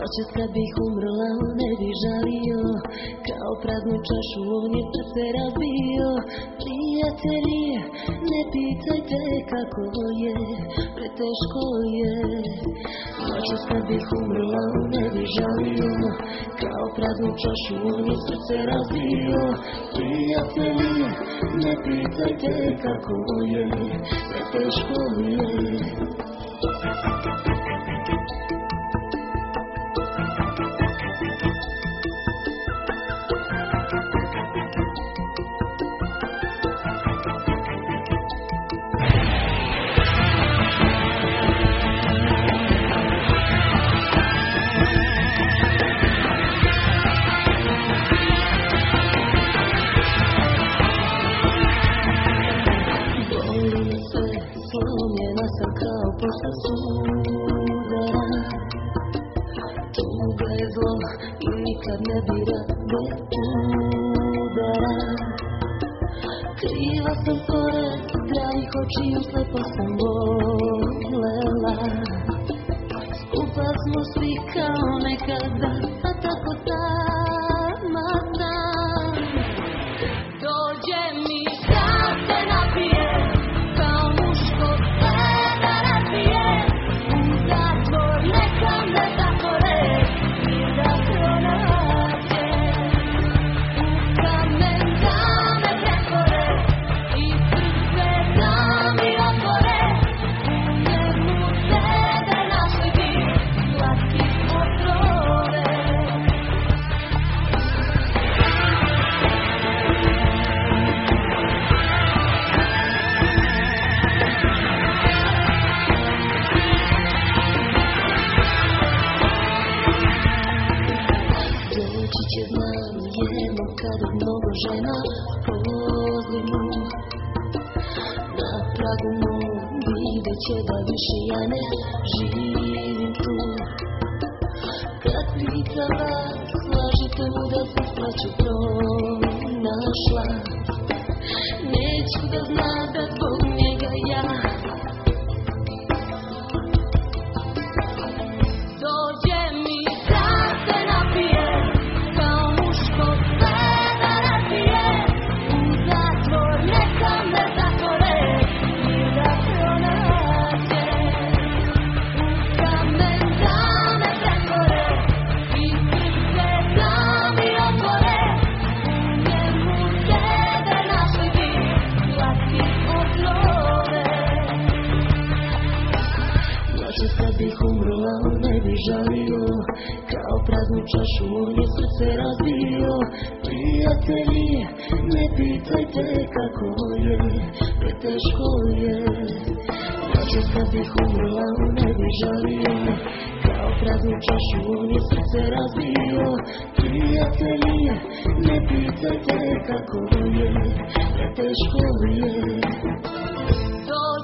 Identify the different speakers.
Speaker 1: Noćas kad bih umrla ne bih žalio, kao praznu čašu on je srce razbio. Prijatelji, ne pitajte kako je, preteško je. Noćas kad bih umrla ne bih žalio, kao praznu čašu on je srce razbio. Prijatelji, ne pitajte kako je, preteško je. Slomljena sam kao posle sudara. Tuga je zlo i nikad ne bira bez udara. Kriva sam pored zdravih očiju, slepo sam volela. Skupa smo svi kao nekada, a tako sama sam. Dođe mi da se napije, kad mnogo žena pozivnu na pragu mom, vidjet će da više ja ne živim tu. Kad pita vas, slažite mu da sam sreću pronašla. Neću da zna da zbog njega ja dođe mi da se napije, kao muško sve da razbije. U zatvor neka me zatvore i da pronađe. U kamen da me pretvore i srce da mi otvore. U njemu sebe našli bi slatki od love. Noćas kad bih umrla ne bih žalio, kao praznu čašu on je srce razbio. Prijatelji, ne pitajte kako je, preteško je. Noćas kad bih umrla ne bih žalio, kao praznu čašu on je srce razbio. Prijatelji, ne pitajte kako je, preteško je.